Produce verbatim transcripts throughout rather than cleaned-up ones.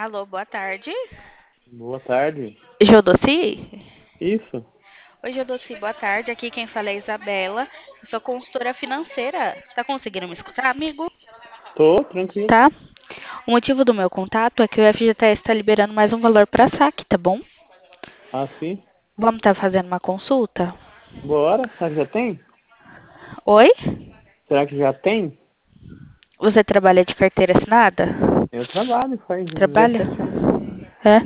Alô, boa tarde. Boa tarde. Jodossi? Isso? Oi, Jodossi, boa tarde. Aqui quem fala é a Isabela. Eu sou consultora financeira. Você tá conseguindo me escutar, amigo? Tô tranquilo. Tá? O motivo do meu contato é que o F G T S está liberando mais um valor para saque, tá bom? Ah, sim? Vamos estar fazendo uma consulta? Bora? Será que já tem? Oi? Será que já tem? Você trabalha de carteira assinada? Eu trabalho, faz Trabalha? dezessete anos. É.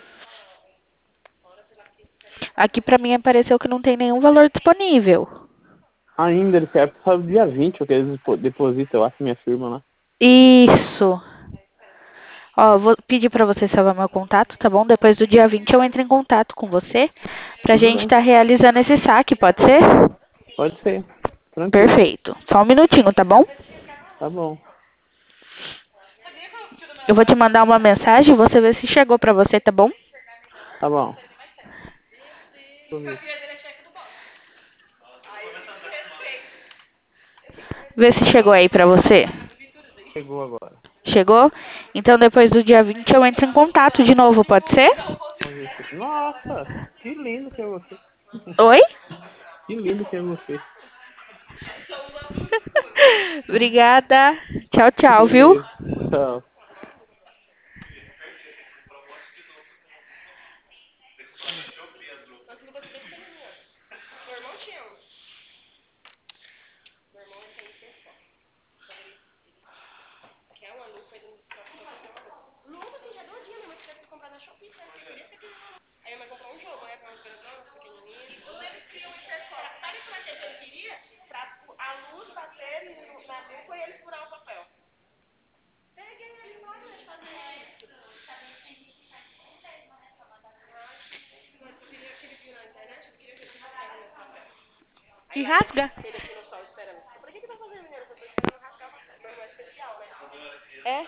Aqui pra mim apareceu que não tem nenhum valor disponível. Ainda, ele quer só dia vinte, porque eles depo- depositam, eu acho, minha firma lá. Isso. Ó, vou pedir pra você salvar meu contato, tá bom? Depois do dia vinte eu entro em contato com você pra Tudo gente bem. estar realizando esse saque, pode ser? Pode ser. Tranquilo. Perfeito. Só um minutinho, tá bom? Tá bom. Eu vou te mandar uma mensagem e você vê se chegou pra você, tá bom? Tá bom. Deixa eu ver. Vê se chegou aí pra você. Chegou agora. Chegou? Então depois do dia vinte eu entro em contato de novo, pode ser? Vamos ver se... Nossa, que lindo que é você. Oi? Que lindo que é você. Obrigada. Tchau, tchau, viu? Beleza. Tchau. E rasga. É?